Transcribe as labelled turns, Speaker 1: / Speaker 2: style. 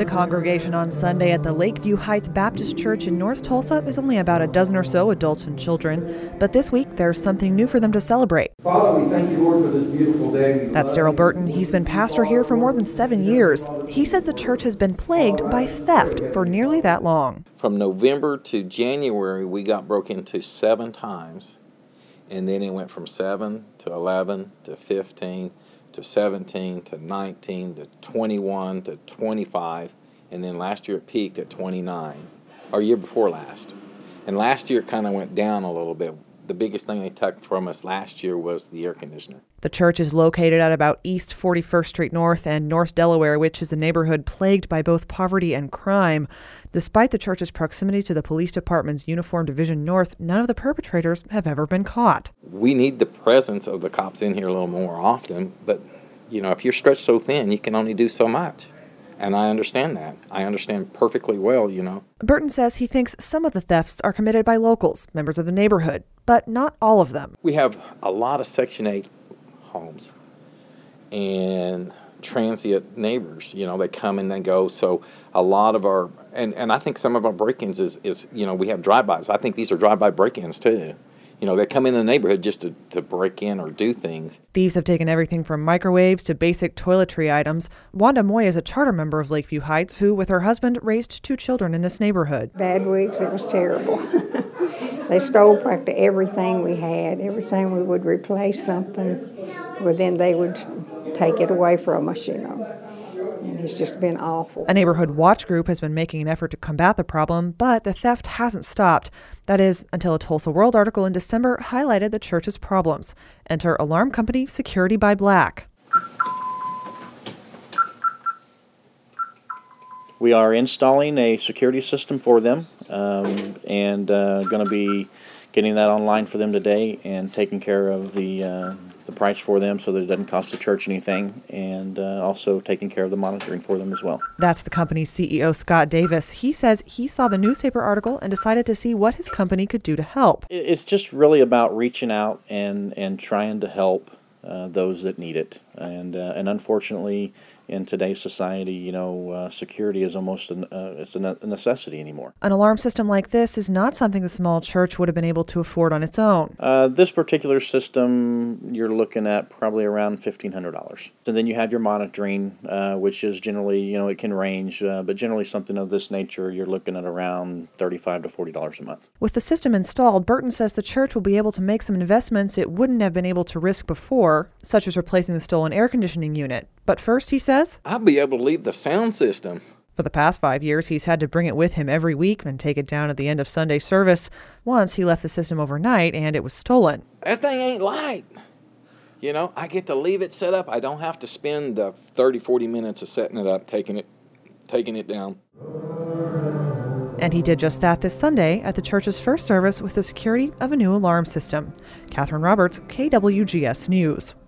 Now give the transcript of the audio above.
Speaker 1: The congregation on Sunday at the Lakeview Heights Baptist Church in North Tulsa is only about a dozen or so adults and children. But this week, there's something new for them to celebrate.
Speaker 2: Father, we thank you, Lord, for this beautiful day.
Speaker 1: That's Daryl Burton. He's been pastor here for more than 7 years. He says the church has been plagued by theft for nearly that long.
Speaker 3: From November to January, we got broke into 7 times. And then it went from 7 to 11 to 15 to 17 to 19 to 21 to 25, and then last year it peaked at 29, or year before last. And last year it kind of went down a little bit. The biggest thing they took from us last year was the air conditioner.
Speaker 1: The church is located at about East 41st Street North and North Delaware, which is a neighborhood plagued by both poverty and crime. Despite the church's proximity to the police department's Uniform Division North, none of the perpetrators have ever been caught.
Speaker 3: We need the presence of the cops in here a little more often, but if you're stretched so thin, you can only do so much. And I understand that. I understand perfectly well,
Speaker 1: Burton says he thinks some of the thefts are committed by locals, members of the neighborhood, but not all of them.
Speaker 3: We have a lot of Section 8 homes and transient neighbors, they come and they go. So a lot of our, and I think some of our break-ins is we have drive-bys. I think these are drive-by break-ins too. They come in the neighborhood just to break in or do things.
Speaker 1: Thieves have taken everything from microwaves to basic toiletry items. Wanda Moy is a charter member of Lakeview Heights who, with her husband, raised 2 children in this neighborhood.
Speaker 4: Bad weeks, it was terrible. They stole practically everything we had. Everything we would replace something, well, then they would take it away from us, And it's just been awful.
Speaker 1: A neighborhood watch group has been making an effort to combat the problem, but the theft hasn't stopped. That is, until a Tulsa World article in December highlighted the church's problems. Enter alarm company Security by Black.
Speaker 5: We are installing a security system for them and going to be getting that online for them today and taking care of the price for them so that it doesn't cost the church anything, and also taking care of the monitoring for them as well.
Speaker 1: That's the company's CEO, Scott Davis. He says he saw the newspaper article and decided to see what his company could do to help.
Speaker 5: It's just really about reaching out and trying to help those that need it. And unfortunately, in today's society, security is almost it's a necessity anymore.
Speaker 1: An alarm system like this is not something the small church would have been able to afford on its own.
Speaker 5: This particular system, you're looking at probably around $1,500. And then you have your monitoring, which is generally, it can range, but generally something of this nature, you're looking at around $35 to $40 a month.
Speaker 1: With the system installed, Burton says the church will be able to make some investments it wouldn't have been able to risk before, such as replacing the stolen air conditioning unit. But first, he says,
Speaker 3: I'll be able to leave the sound system.
Speaker 1: For the past 5 years, he's had to bring it with him every week and take it down at the end of Sunday service. Once he left the system overnight and it was stolen.
Speaker 3: That thing ain't light. I get to leave it set up. I don't have to spend the 30, 40 minutes of setting it up, taking it down.
Speaker 1: And he did just that this Sunday at the church's first service with the security of a new alarm system. Catherine Roberts, KWGS News.